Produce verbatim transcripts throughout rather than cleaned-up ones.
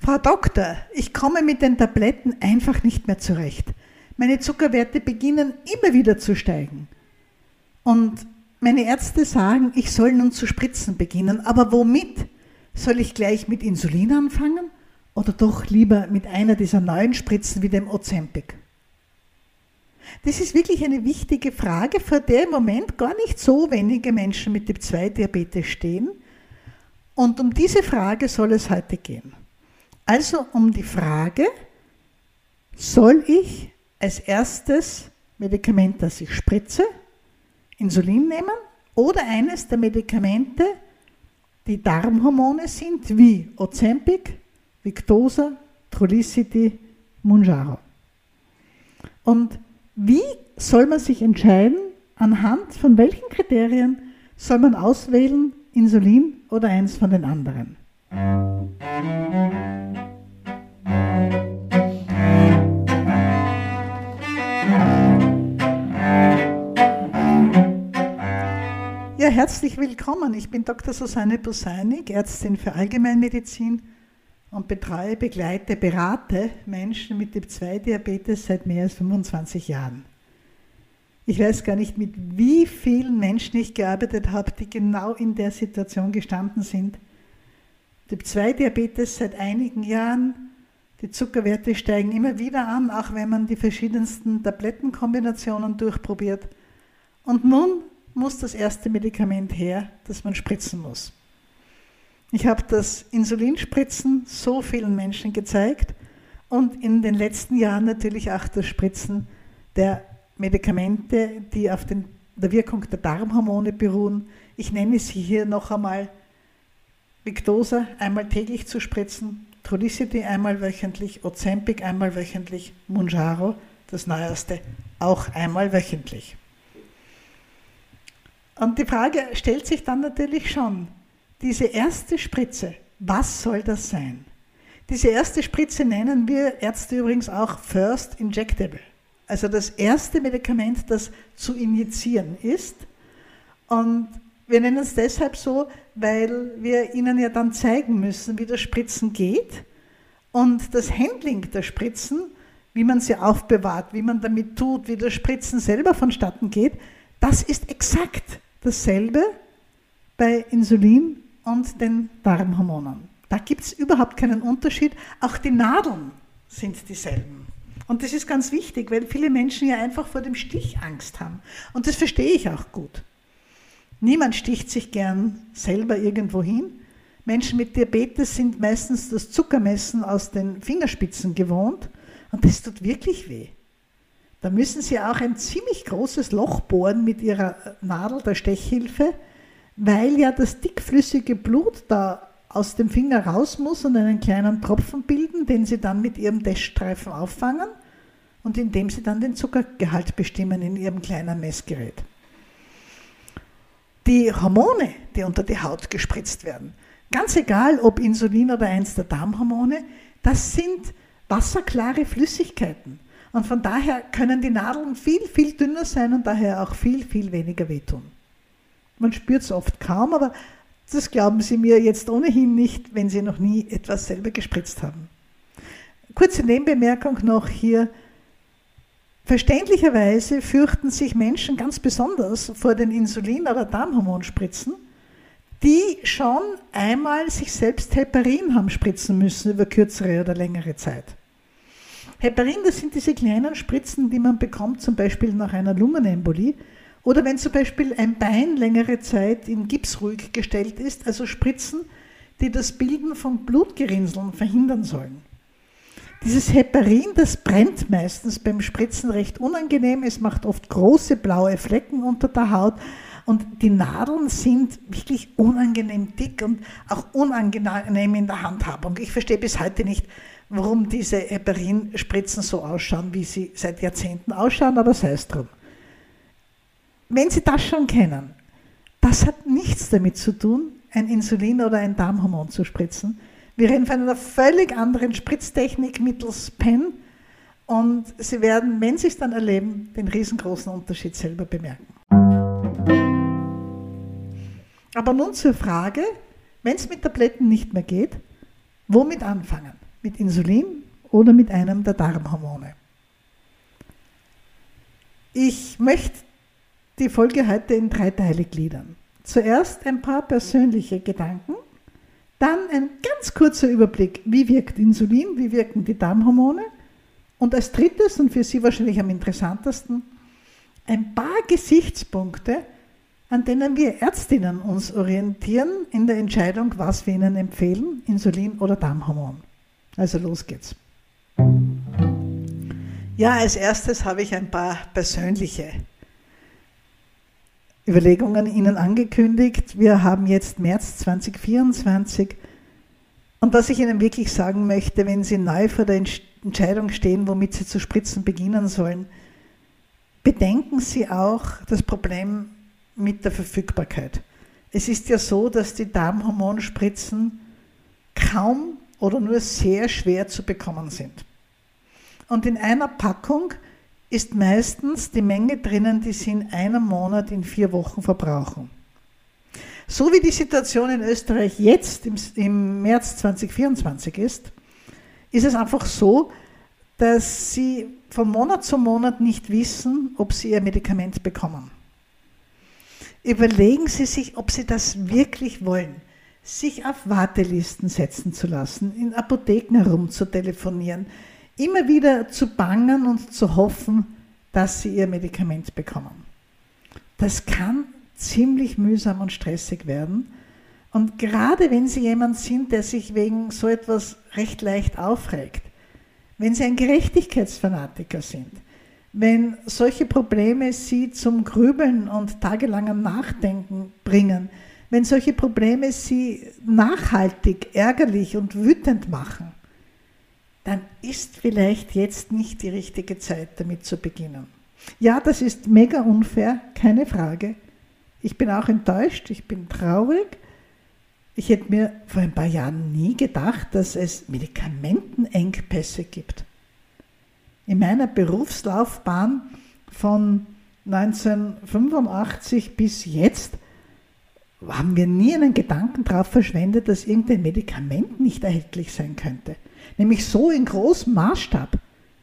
Frau Doktor, ich komme mit den Tabletten einfach nicht mehr zurecht. Meine Zuckerwerte beginnen immer wieder zu steigen. Und meine Ärzte sagen, ich soll nun zu spritzen beginnen. Aber womit? Soll ich gleich mit Insulin anfangen oder doch lieber mit einer dieser neuen Spritzen wie dem Ozempic? Das ist wirklich eine wichtige Frage, vor der im Moment gar nicht so wenige Menschen mit Typ zwei Diabetes stehen. Und um diese Frage soll es heute gehen. Also um die Frage, soll ich als erstes Medikament, das ich spritze, Insulin nehmen oder eines der Medikamente, die Darmhormone sind, wie Ozempic, Victoza, Trulicity, Mounjaro. Und wie soll man sich entscheiden, anhand von welchen Kriterien soll man auswählen, Insulin oder eins von den anderen? Ja, herzlich willkommen. Ich bin Doktor Susanne Buseinig, Ärztin für Allgemeinmedizin und betreue, begleite, berate Menschen mit Typ zwei Diabetes seit mehr als fünfundzwanzig Jahren. Ich weiß gar nicht, mit wie vielen Menschen ich gearbeitet habe, die genau in der Situation gestanden sind. Typ zwei Diabetes seit einigen Jahren, die Zuckerwerte steigen immer wieder an, auch wenn man die verschiedensten Tablettenkombinationen durchprobiert. Und nun muss das erste Medikament her, das man spritzen muss. Ich habe das Insulinspritzen so vielen Menschen gezeigt und in den letzten Jahren natürlich auch das Spritzen der Medikamente, die auf den, der Wirkung der Darmhormone beruhen. Ich nenne sie hier noch einmal: Victoza einmal täglich zu spritzen, Trulicity einmal wöchentlich, Ozempic einmal wöchentlich, Mounjaro, das neueste, auch einmal wöchentlich. Und die Frage stellt sich dann natürlich schon, diese erste Spritze, was soll das sein? Diese erste Spritze nennen wir Ärzte übrigens auch First Injectable, also das erste Medikament, das zu injizieren ist. Und wir nennen es deshalb so, weil wir Ihnen ja dann zeigen müssen, wie das Spritzen geht. Und das Handling der Spritzen, wie man sie aufbewahrt, wie man damit tut, wie das Spritzen selber vonstatten geht, das ist exakt dasselbe bei Insulin und den Darmhormonen. Da gibt es überhaupt keinen Unterschied. Auch die Nadeln sind dieselben. Und das ist ganz wichtig, weil viele Menschen ja einfach vor dem Stich Angst haben. Und das verstehe ich auch gut. Niemand sticht sich gern selber irgendwo hin. Menschen mit Diabetes sind meistens das Zuckermessen aus den Fingerspitzen gewohnt. Und das tut wirklich weh. Da müssen Sie auch ein ziemlich großes Loch bohren mit Ihrer Nadel der Stechhilfe, weil ja das dickflüssige Blut da aus dem Finger raus muss und einen kleinen Tropfen bilden, den Sie dann mit Ihrem Teststreifen auffangen und indem Sie dann den Zuckergehalt bestimmen in Ihrem kleinen Messgerät. Die Hormone, die unter die Haut gespritzt werden, ganz egal ob Insulin oder eins der Darmhormone, das sind wasserklare Flüssigkeiten. Und von daher können die Nadeln viel, viel dünner sein und daher auch viel, viel weniger wehtun. Man spürt es oft kaum, aber das glauben Sie mir jetzt ohnehin nicht, wenn Sie noch nie etwas selber gespritzt haben. Kurze Nebenbemerkung noch hier. Verständlicherweise fürchten sich Menschen ganz besonders vor den Insulin- oder Darmhormonspritzen, die schon einmal sich selbst Heparin haben spritzen müssen über kürzere oder längere Zeit. Heparin, das sind diese kleinen Spritzen, die man bekommt, zum Beispiel nach einer Lungenembolie oder wenn zum Beispiel ein Bein längere Zeit in Gips ruhig gestellt ist, also Spritzen, die das Bilden von Blutgerinnseln verhindern sollen. Dieses Heparin, das brennt meistens beim Spritzen recht unangenehm, es macht oft große blaue Flecken unter der Haut und die Nadeln sind wirklich unangenehm dick und auch unangenehm in der Handhabung. Ich verstehe bis heute nicht, warum diese Heparin-Spritzen so ausschauen, wie sie seit Jahrzehnten ausschauen, aber sei es drum. Wenn Sie das schon kennen, das hat nichts damit zu tun, ein Insulin oder ein Darmhormon zu spritzen. Wir reden von einer völlig anderen Spritztechnik mittels Pen und Sie werden, wenn Sie es dann erleben, den riesengroßen Unterschied selber bemerken. Aber nun zur Frage, wenn es mit Tabletten nicht mehr geht, womit anfangen? mit Insulin oder mit einem der Darmhormone. Ich möchte die Folge heute in drei Teile gliedern. Zuerst ein paar persönliche Gedanken, dann ein ganz kurzer Überblick, wie wirkt Insulin, wie wirken die Darmhormone und als drittes und für Sie wahrscheinlich am interessantesten, ein paar Gesichtspunkte, an denen wir Ärztinnen uns orientieren in der Entscheidung, was wir Ihnen empfehlen, Insulin oder Darmhormon. Also los geht's. Ja, als erstes habe ich ein paar persönliche Überlegungen Ihnen angekündigt. Wir haben jetzt März zwanzig vierundzwanzig und was ich Ihnen wirklich sagen möchte, wenn Sie neu vor der Entscheidung stehen, womit Sie zu spritzen beginnen sollen, bedenken Sie auch das Problem mit der Verfügbarkeit. Es ist ja so, dass die Darmhormonspritzen kaum oder nur sehr schwer zu bekommen sind. Und in einer Packung ist meistens die Menge drinnen, die Sie in einem Monat in vier Wochen verbrauchen. So wie die Situation in Österreich jetzt im, im März zwanzig vierundzwanzig ist, ist es einfach so, dass Sie von Monat zu Monat nicht wissen, ob Sie Ihr Medikament bekommen. Überlegen Sie sich, ob Sie das wirklich wollen, sich auf Wartelisten setzen zu lassen, in Apotheken herumzutelefonieren, immer wieder zu bangen und zu hoffen, dass Sie Ihr Medikament bekommen. Das kann ziemlich mühsam und stressig werden. Und gerade wenn Sie jemand sind, der sich wegen so etwas recht leicht aufregt, wenn Sie ein Gerechtigkeitsfanatiker sind, wenn solche Probleme Sie zum Grübeln und tagelangen Nachdenken bringen, wenn solche Probleme Sie nachhaltig, ärgerlich und wütend machen, dann ist vielleicht jetzt nicht die richtige Zeit, damit zu beginnen. Ja, das ist mega unfair, keine Frage. Ich bin auch enttäuscht, ich bin traurig. Ich hätte mir vor ein paar Jahren nie gedacht, dass es Medikamentenengpässe gibt. In meiner Berufslaufbahn von neunzehnhundertfünfundachtzig bis jetzt haben wir nie einen Gedanken darauf verschwendet, dass irgendein Medikament nicht erhältlich sein könnte. Nämlich so in großem Maßstab,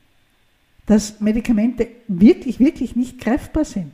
dass Medikamente wirklich, wirklich nicht greifbar sind.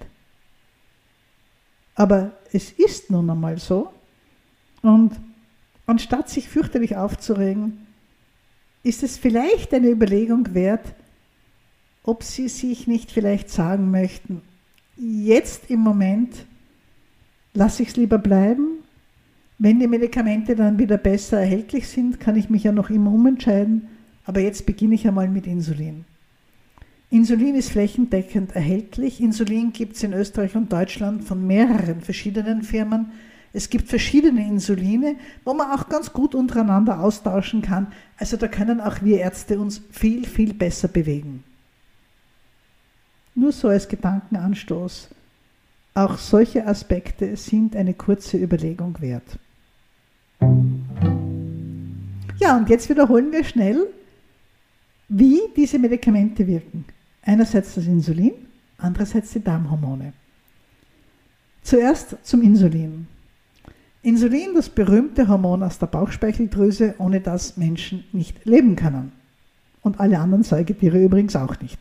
Aber es ist nun einmal so. Und anstatt sich fürchterlich aufzuregen, ist es vielleicht eine Überlegung wert, ob Sie sich nicht vielleicht sagen möchten, jetzt im Moment lasse ich es lieber bleiben. Wenn die Medikamente dann wieder besser erhältlich sind, kann ich mich ja noch immer umentscheiden, aber jetzt beginne ich einmal mit Insulin. Insulin ist flächendeckend erhältlich. Insulin gibt es in Österreich und Deutschland von mehreren verschiedenen Firmen. Es gibt verschiedene Insuline, wo man auch ganz gut untereinander austauschen kann. Also da können auch wir Ärzte uns viel, viel besser bewegen. Nur so als Gedankenanstoß. Auch solche Aspekte sind eine kurze Überlegung wert. Ja, und jetzt wiederholen wir schnell, wie diese Medikamente wirken. Einerseits das Insulin, andererseits die Darmhormone. Zuerst zum Insulin. Insulin, das berühmte Hormon aus der Bauchspeicheldrüse, ohne das Menschen nicht leben können. Und alle anderen Säugetiere übrigens auch nicht.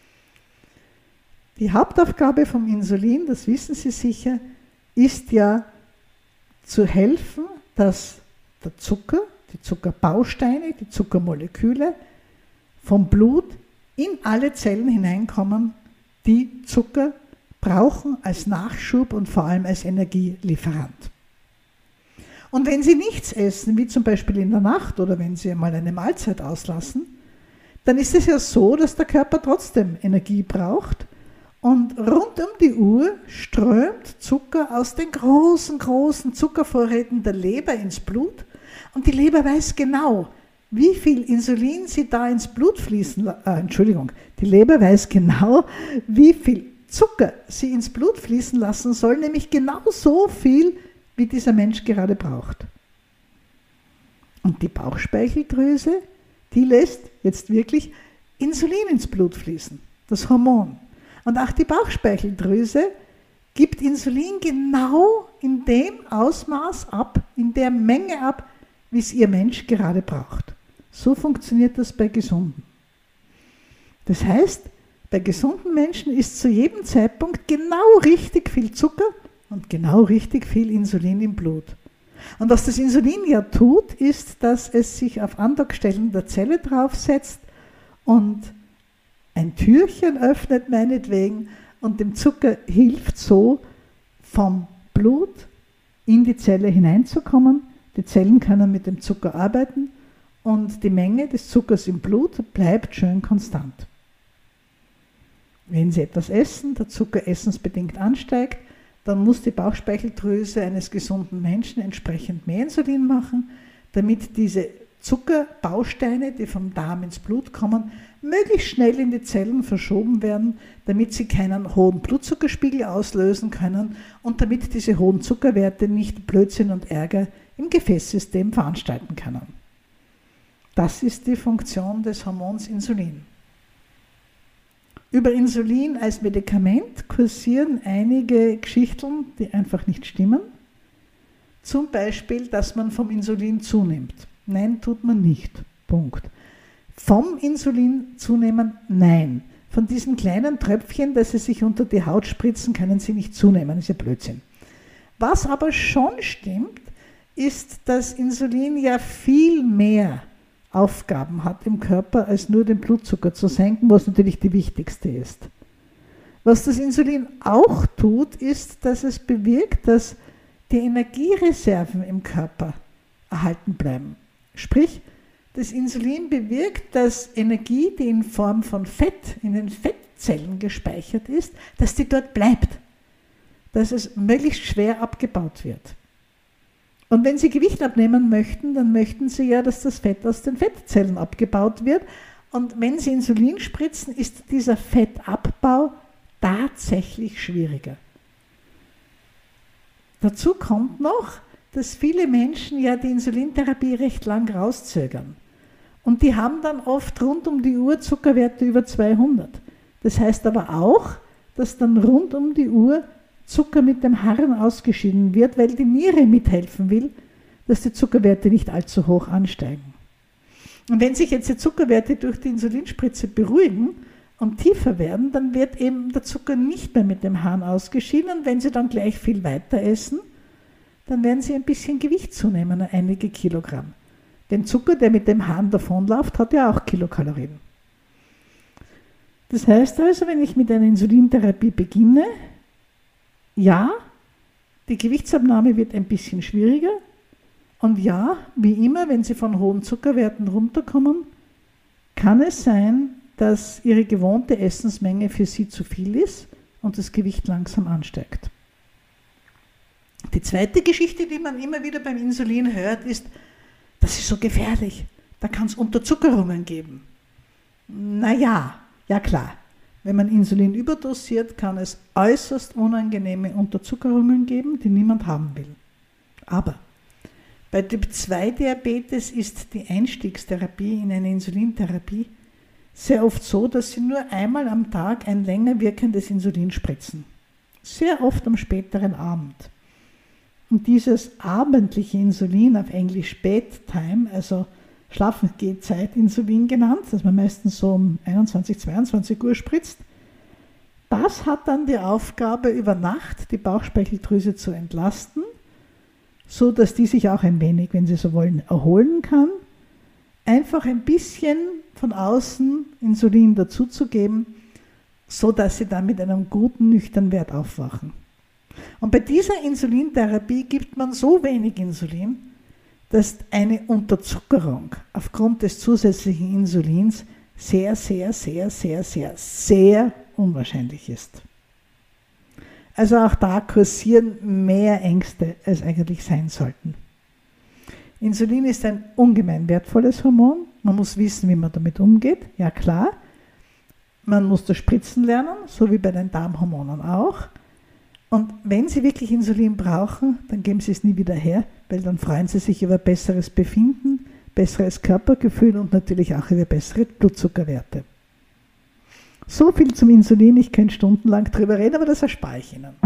Die Hauptaufgabe vom Insulin, das wissen Sie sicher, ist ja zu helfen, dass der Zucker, die Zuckerbausteine, die Zuckermoleküle vom Blut in alle Zellen hineinkommen, die Zucker brauchen als Nachschub und vor allem als Energielieferant. Und wenn Sie nichts essen, wie zum Beispiel in der Nacht oder wenn Sie einmal eine Mahlzeit auslassen, dann ist es ja so, dass der Körper trotzdem Energie braucht. Und rund um die Uhr strömt Zucker aus den großen, großen Zuckervorräten der Leber ins Blut. Und die Leber weiß genau, wie viel Insulin sie da ins Blut fließen, äh, Entschuldigung, die Leber weiß genau, wie viel Zucker sie ins Blut fließen lassen soll, nämlich genau so viel, wie dieser Mensch gerade braucht. Und die Bauchspeicheldrüse, die lässt jetzt wirklich Insulin ins Blut fließen, das Hormon. Und auch die Bauchspeicheldrüse gibt Insulin genau in dem Ausmaß ab, in der Menge ab, wie es ihr Mensch gerade braucht. So funktioniert das bei Gesunden. Das heißt, bei gesunden Menschen ist zu jedem Zeitpunkt genau richtig viel Zucker und genau richtig viel Insulin im Blut. Und was das Insulin ja tut, ist, dass es sich auf Andockstellen der Zelle draufsetzt und ein Türchen öffnet meinetwegen und dem Zucker hilft so, vom Blut in die Zelle hineinzukommen. Die Zellen können mit dem Zucker arbeiten und die Menge des Zuckers im Blut bleibt schön konstant. Wenn Sie etwas essen, der Zucker essensbedingt ansteigt, dann muss die Bauchspeicheldrüse eines gesunden Menschen entsprechend mehr Insulin machen, damit diese Zuckerbausteine, die vom Darm ins Blut kommen, möglichst schnell in die Zellen verschoben werden, damit sie keinen hohen Blutzuckerspiegel auslösen können und damit diese hohen Zuckerwerte nicht Blödsinn und Ärger im Gefäßsystem veranstalten können. Das ist die Funktion des Hormons Insulin. Über Insulin als Medikament kursieren einige Geschichten, die einfach nicht stimmen. Zum Beispiel, dass man vom Insulin zunimmt. Nein, tut man nicht. Punkt. Vom Insulin zunehmen? Nein. Von diesen kleinen Tröpfchen, dass sie sich unter die Haut spritzen, können sie nicht zunehmen. Das ist ja Blödsinn. Was aber schon stimmt, ist, dass Insulin ja viel mehr Aufgaben hat im Körper, als nur den Blutzucker zu senken, was natürlich die wichtigste ist. Was das Insulin auch tut, ist, dass es bewirkt, dass die Energiereserven im Körper erhalten bleiben. Sprich, das Insulin bewirkt, dass Energie, die in Form von Fett in den Fettzellen gespeichert ist, dass die dort bleibt, dass es möglichst schwer abgebaut wird. Und wenn Sie Gewicht abnehmen möchten, dann möchten Sie ja, dass das Fett aus den Fettzellen abgebaut wird. Und wenn Sie Insulin spritzen, ist dieser Fettabbau tatsächlich schwieriger. Dazu kommt noch, dass viele Menschen ja die Insulintherapie recht lang rauszögern. Und die haben dann oft rund um die Uhr Zuckerwerte über zweihundert. Das heißt aber auch, dass dann rund um die Uhr Zucker mit dem Harn ausgeschieden wird, weil die Niere mithelfen will, dass die Zuckerwerte nicht allzu hoch ansteigen. Und wenn sich jetzt die Zuckerwerte durch die Insulinspritze beruhigen und tiefer werden, dann wird eben der Zucker nicht mehr mit dem Harn ausgeschieden. Und wenn Sie dann gleich viel weiter essen, dann werden Sie ein bisschen Gewicht zunehmen, einige Kilogramm. Denn Zucker, der mit dem Harn davonläuft, hat ja auch Kilokalorien. Das heißt also, wenn ich mit einer Insulintherapie beginne, ja, die Gewichtsabnahme wird ein bisschen schwieriger und ja, wie immer, wenn Sie von hohen Zuckerwerten runterkommen, kann es sein, dass Ihre gewohnte Essensmenge für Sie zu viel ist und das Gewicht langsam ansteigt. Die zweite Geschichte, die man immer wieder beim Insulin hört, ist, das ist so gefährlich, da kann es Unterzuckerungen geben. Naja, ja klar. Wenn man Insulin überdosiert, kann es äußerst unangenehme Unterzuckerungen geben, die niemand haben will. Aber bei Typ zwei Diabetes ist die Einstiegstherapie in eine Insulintherapie sehr oft so, dass sie nur einmal am Tag ein länger wirkendes Insulin spritzen. Sehr oft am späteren Abend. Und dieses abendliche Insulin, auf Englisch Bedtime, also Schlafengehzeit-Insulin genannt, das man meistens so um einundzwanzig, zweiundzwanzig Uhr spritzt, das hat dann die Aufgabe, über Nacht die Bauchspeicheldrüse zu entlasten, so dass die sich auch ein wenig, wenn Sie so wollen, erholen kann, einfach ein bisschen von außen Insulin dazuzugeben, so dass Sie dann mit einem guten, nüchternen Wert aufwachen. Und bei dieser Insulintherapie gibt man so wenig Insulin, dass eine Unterzuckerung aufgrund des zusätzlichen Insulins sehr, sehr, sehr, sehr, sehr, sehr unwahrscheinlich ist. Also auch da kursieren mehr Ängste, als eigentlich sein sollten. Insulin ist ein ungemein wertvolles Hormon. Man muss wissen, wie man damit umgeht. Ja klar, man muss das Spritzen lernen, so wie bei den Darmhormonen auch. Und wenn Sie wirklich Insulin brauchen, dann geben Sie es nie wieder her, weil dann freuen Sie sich über besseres Befinden, besseres Körpergefühl und natürlich auch über bessere Blutzuckerwerte. So viel zum Insulin, ich könnte stundenlang drüber reden, aber das erspare ich Ihnen.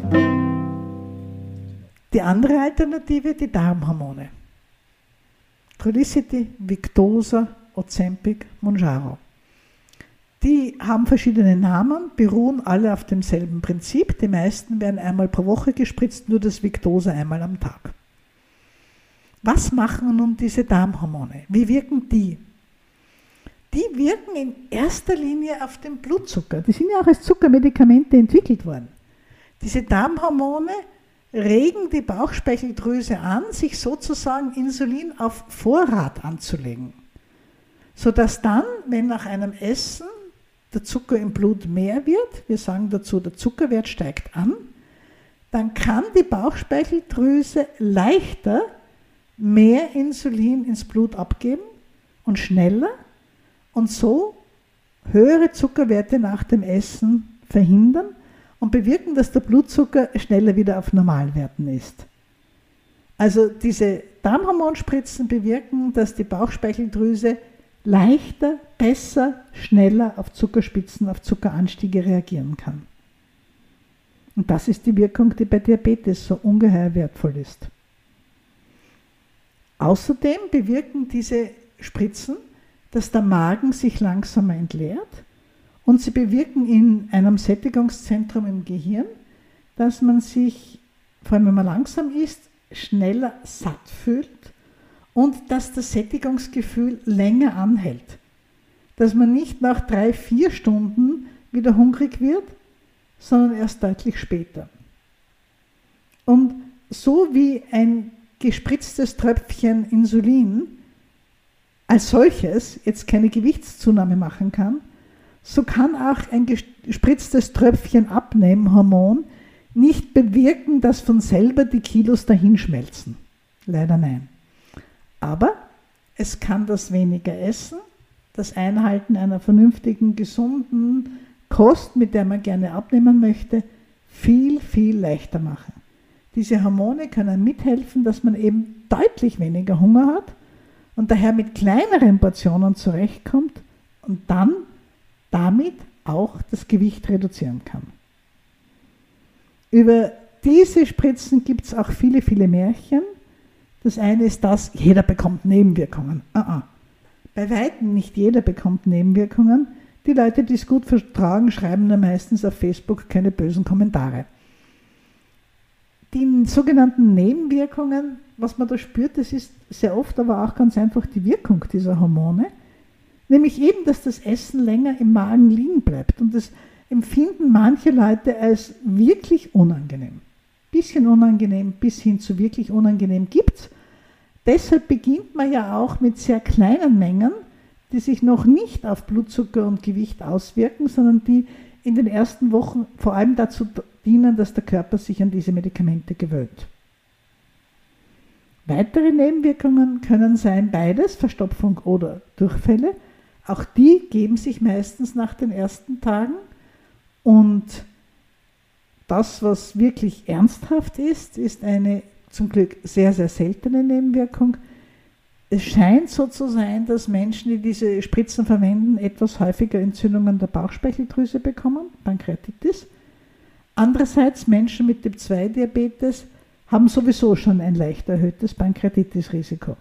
Die andere Alternative, die Darmhormone. Trulicity, Victoza, Ozempic, Mounjaro. Die haben verschiedene Namen, beruhen alle auf demselben Prinzip. Die meisten werden einmal pro Woche gespritzt, nur das Victoza einmal am Tag. Was machen nun diese Darmhormone? Wie wirken die? Die wirken in erster Linie auf den Blutzucker. Die sind ja auch als Zuckermedikamente entwickelt worden. Diese Darmhormone regen die Bauchspeicheldrüse an, sich sozusagen Insulin auf Vorrat anzulegen, sodass dann, wenn nach einem Essen der Zucker im Blut mehr wird, wir sagen dazu, der Zuckerwert steigt an, dann kann die Bauchspeicheldrüse leichter mehr Insulin ins Blut abgeben und schneller und so höhere Zuckerwerte nach dem Essen verhindern und bewirken, dass der Blutzucker schneller wieder auf Normalwerten ist. Also diese Darmhormonspritzen bewirken, dass die Bauchspeicheldrüse leichter, besser, schneller auf Zuckerspitzen, auf Zuckeranstiege reagieren kann. Und das ist die Wirkung, die bei Diabetes so ungeheuer wertvoll ist. Außerdem bewirken diese Spritzen, dass der Magen sich langsamer entleert und sie bewirken in einem Sättigungszentrum im Gehirn, dass man sich, vor allem wenn man langsam isst, schneller satt fühlt und dass das Sättigungsgefühl länger anhält. Dass man nicht nach drei, vier Stunden wieder hungrig wird, sondern erst deutlich später. Und so wie ein gespritztes Tröpfchen Insulin als solches jetzt keine Gewichtszunahme machen kann, so kann auch ein gespritztes Tröpfchen Abnehmhormon nicht bewirken, dass von selber die Kilos dahinschmelzen. Leider nein. Aber es kann das weniger Essen, das Einhalten einer vernünftigen, gesunden Kost, mit der man gerne abnehmen möchte, viel, viel leichter machen. Diese Hormone können mithelfen, dass man eben deutlich weniger Hunger hat und daher mit kleineren Portionen zurechtkommt und dann damit auch das Gewicht reduzieren kann. Über diese Spritzen gibt es auch viele, viele Märchen. Das eine ist das, jeder bekommt Nebenwirkungen. Uh-uh. Bei weitem nicht jeder bekommt Nebenwirkungen. Die Leute, die es gut vertragen, schreiben nur meistens auf Facebook keine bösen Kommentare. Die sogenannten Nebenwirkungen, was man da spürt, das ist sehr oft aber auch ganz einfach die Wirkung dieser Hormone. Nämlich eben, dass das Essen länger im Magen liegen bleibt. Und das empfinden manche Leute als wirklich unangenehm. Bisschen unangenehm bis hin zu wirklich unangenehm gibt es. Deshalb beginnt man ja auch mit sehr kleinen Mengen, die sich noch nicht auf Blutzucker und Gewicht auswirken, sondern die in den ersten Wochen vor allem dazu dienen, dass der Körper sich an diese Medikamente gewöhnt. Weitere Nebenwirkungen können sein beides, Verstopfung oder Durchfälle. Auch die geben sich meistens nach den ersten Tagen. Und das, was wirklich ernsthaft ist, ist eine zum Glück sehr, sehr seltene Nebenwirkung. Es scheint so zu sein, dass Menschen, die diese Spritzen verwenden, etwas häufiger Entzündungen der Bauchspeicheldrüse bekommen, Pankreatitis. Andererseits Menschen mit Typ zwei Diabetes haben sowieso schon ein leicht erhöhtes Pankreatitis-Risiko.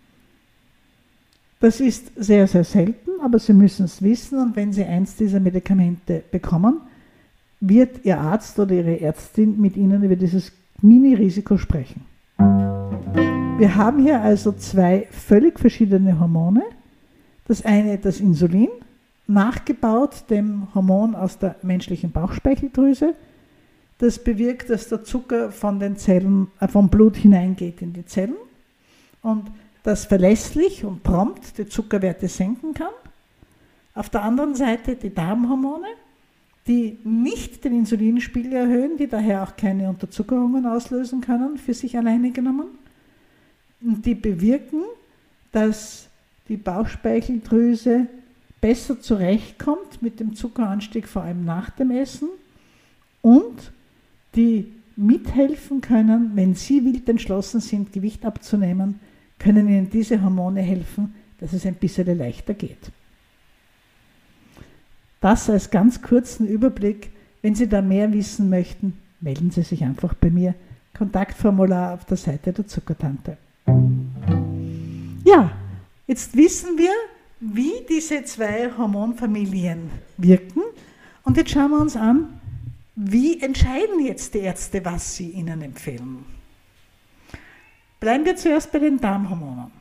Das ist sehr, sehr selten, aber Sie müssen es wissen und wenn Sie eins dieser Medikamente bekommen, wird Ihr Arzt oder Ihre Ärztin mit Ihnen über dieses Mini-Risiko sprechen. Wir haben hier also zwei völlig verschiedene Hormone. Das eine das Insulin, nachgebaut dem Hormon aus der menschlichen Bauchspeicheldrüse. Das bewirkt, dass der Zucker von den Zellen, äh, vom Blut hineingeht in die Zellen und das verlässlich und prompt die Zuckerwerte senken kann. Auf der anderen Seite die Darmhormone, die nicht den Insulinspiegel erhöhen, die daher auch keine Unterzuckerungen auslösen können, für sich alleine genommen. Und die bewirken, dass die Bauchspeicheldrüse besser zurechtkommt mit dem Zuckeranstieg, vor allem nach dem Essen, und die mithelfen können, wenn Sie wild entschlossen sind, Gewicht abzunehmen, können Ihnen diese Hormone helfen, dass es ein bisschen leichter geht. Das als ganz kurzen Überblick. Wenn Sie da mehr wissen möchten, melden Sie sich einfach bei mir. Kontaktformular auf der Seite der Zuckertante. Ja, Jetzt wissen wir, wie diese zwei Hormonfamilien wirken und jetzt schauen wir uns an, wie entscheiden jetzt die Ärzte, was sie ihnen empfehlen. Bleiben wir zuerst bei den Darmhormonen.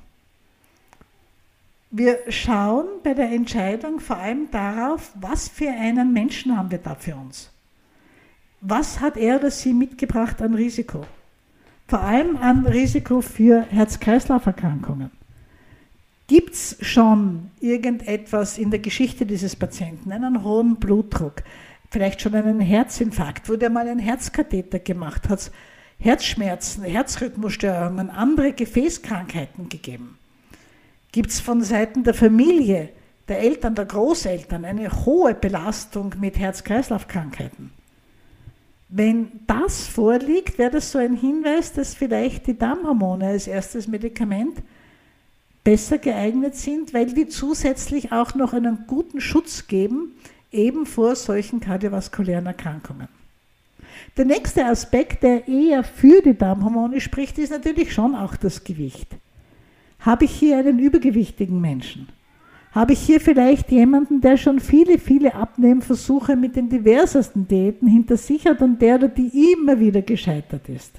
Wir schauen bei der Entscheidung vor allem darauf, was für einen Menschen haben wir da für uns. Was hat er oder sie mitgebracht an Risiko? Vor allem an Risiko für Herz-Kreislauf-Erkrankungen. Gibt es schon irgendetwas in der Geschichte dieses Patienten, einen hohen Blutdruck, vielleicht schon einen Herzinfarkt, wurde mal ein Herzkatheter gemacht, hat es Herzschmerzen, Herzrhythmusstörungen, andere Gefäßkrankheiten gegeben? Gibt es von Seiten der Familie, der Eltern, der Großeltern eine hohe Belastung mit Herz-Kreislauf-Krankheiten? Wenn das vorliegt, wäre das so ein Hinweis, dass vielleicht die Darmhormone als erstes Medikament besser geeignet sind, weil die zusätzlich auch noch einen guten Schutz geben, eben vor solchen kardiovaskulären Erkrankungen. Der nächste Aspekt, der eher für die Darmhormone spricht, ist natürlich schon auch das Gewicht. Habe ich hier einen übergewichtigen Menschen? Habe ich hier vielleicht jemanden, der schon viele, viele Abnehmversuche mit den diversesten Diäten hinter sich hat und der oder die immer wieder gescheitert ist?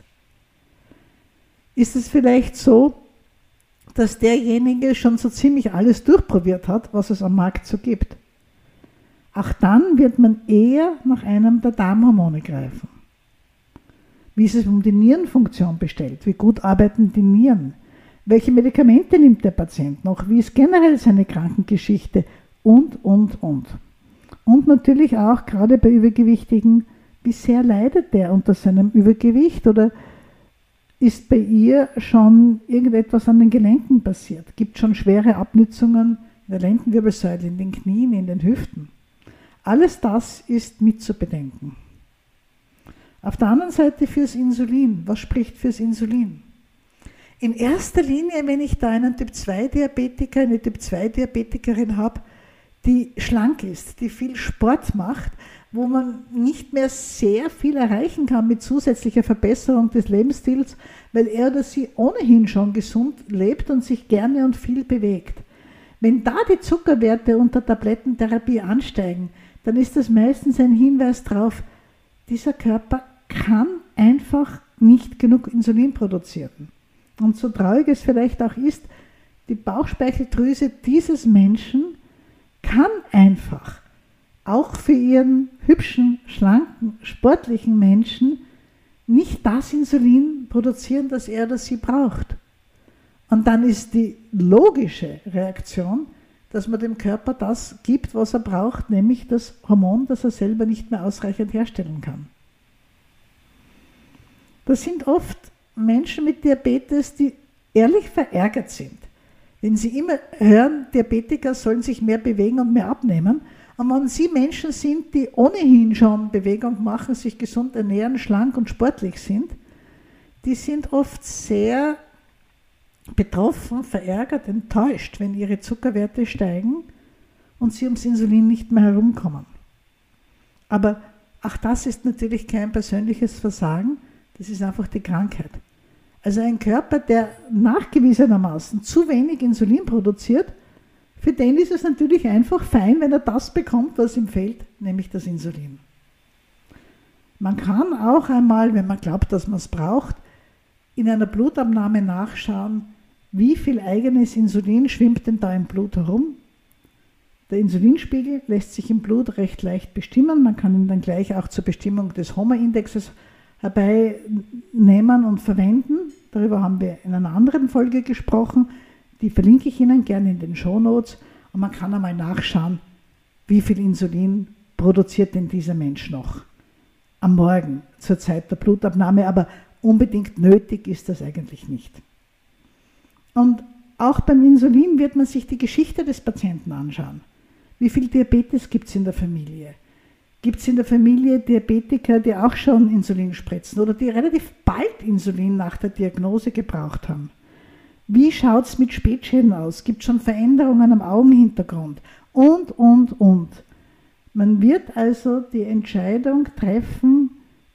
Ist es vielleicht so, dass derjenige schon so ziemlich alles durchprobiert hat, was es am Markt so gibt? Auch dann wird man eher nach einem der Darmhormone greifen. Wie ist es um die Nierenfunktion bestellt? Wie gut arbeiten die Nieren? Welche Medikamente nimmt der Patient noch? Wie ist generell seine Krankengeschichte? Und, und, und. Und natürlich auch, gerade bei Übergewichtigen, wie sehr leidet der unter seinem Übergewicht? Oder ist bei ihr schon irgendetwas an den Gelenken passiert? Gibt es schon schwere Abnützungen in der Lendenwirbelsäule, in den Knien, in den Hüften? Alles das ist mit zu bedenken. Auf der anderen Seite fürs Insulin. Was spricht fürs Insulin? In erster Linie, wenn ich da einen Typ zwei Diabetiker, eine Typ zwei Diabetikerin habe, die schlank ist, die viel Sport macht, wo man nicht mehr sehr viel erreichen kann mit zusätzlicher Verbesserung des Lebensstils, weil er oder sie ohnehin schon gesund lebt und sich gerne und viel bewegt. Wenn da die Zuckerwerte unter Tablettentherapie ansteigen, dann ist das meistens ein Hinweis darauf, dieser Körper kann einfach nicht genug Insulin produzieren. Und so traurig es vielleicht auch ist, die Bauchspeicheldrüse dieses Menschen kann einfach auch für ihren hübschen, schlanken, sportlichen Menschen nicht das Insulin produzieren, das er oder sie braucht. Und dann ist die logische Reaktion, dass man dem Körper das gibt, was er braucht, nämlich das Hormon, das er selber nicht mehr ausreichend herstellen kann. Das sind oft Menschen mit Diabetes, die ehrlich verärgert sind. Wenn sie immer hören, Diabetiker sollen sich mehr bewegen und mehr abnehmen, und wenn sie Menschen sind, die ohnehin schon Bewegung machen, sich gesund ernähren, schlank und sportlich sind, die sind oft sehr betroffen, verärgert, enttäuscht, wenn ihre Zuckerwerte steigen und sie ums Insulin nicht mehr herumkommen. Aber auch das ist natürlich kein persönliches Versagen, das ist einfach die Krankheit. Also ein Körper, der nachgewiesenermaßen zu wenig Insulin produziert, für den ist es natürlich einfach fein, wenn er das bekommt, was ihm fehlt, nämlich das Insulin. Man kann auch einmal, wenn man glaubt, dass man es braucht, in einer Blutabnahme nachschauen, wie viel eigenes Insulin schwimmt denn da im Blut herum. Der Insulinspiegel lässt sich im Blut recht leicht bestimmen. Man kann ihn dann gleich auch zur Bestimmung des HOMA-Indexes herbeinehmen und verwenden. Darüber haben wir in einer anderen Folge gesprochen. Die verlinke ich Ihnen gerne in den Shownotes. Und man kann einmal nachschauen, wie viel Insulin produziert denn dieser Mensch noch am Morgen zur Zeit der Blutabnahme. Aber unbedingt nötig ist das eigentlich nicht. Und auch beim Insulin wird man sich die Geschichte des Patienten anschauen. Wie viel Diabetes gibt es in der Familie? Gibt es in der Familie Diabetiker, die auch schon Insulin spritzen oder die relativ bald Insulin nach der Diagnose gebraucht haben? Wie schaut es mit Spätschäden aus? Gibt es schon Veränderungen am Augenhintergrund? Und, und, und. Man wird also die Entscheidung treffen,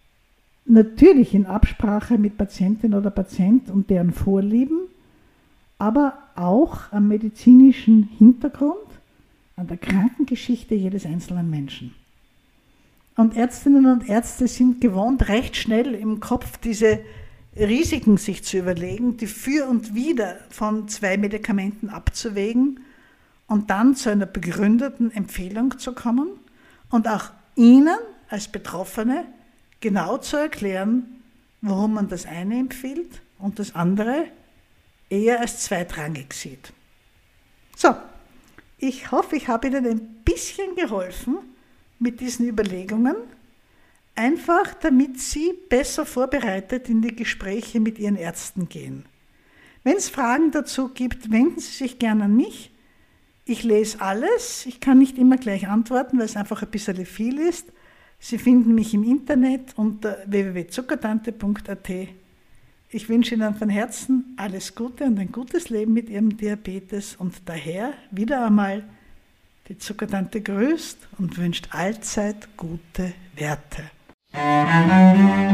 natürlich in Absprache mit Patientin oder Patient und deren Vorlieben, aber auch am medizinischen Hintergrund, an der Krankengeschichte jedes einzelnen Menschen. Und Ärztinnen und Ärzte sind gewohnt, recht schnell im Kopf diese Risiken sich zu überlegen, die Für und Wider von zwei Medikamenten abzuwägen und dann zu einer begründeten Empfehlung zu kommen und auch Ihnen als Betroffene genau zu erklären, warum man das eine empfiehlt und das andere eher als zweitrangig sieht. So, ich hoffe, ich habe Ihnen ein bisschen geholfen mit diesen Überlegungen, einfach damit Sie besser vorbereitet in die Gespräche mit Ihren Ärzten gehen. Wenn es Fragen dazu gibt, wenden Sie sich gerne an mich. Ich lese alles, ich kann nicht immer gleich antworten, weil es einfach ein bisschen viel ist. Sie finden mich im Internet unter w w w punkt zuckertante punkt a t. Ich wünsche Ihnen von Herzen alles Gute und ein gutes Leben mit Ihrem Diabetes und daher wieder einmal die Zuckertante grüßt und wünscht allzeit gute Werte.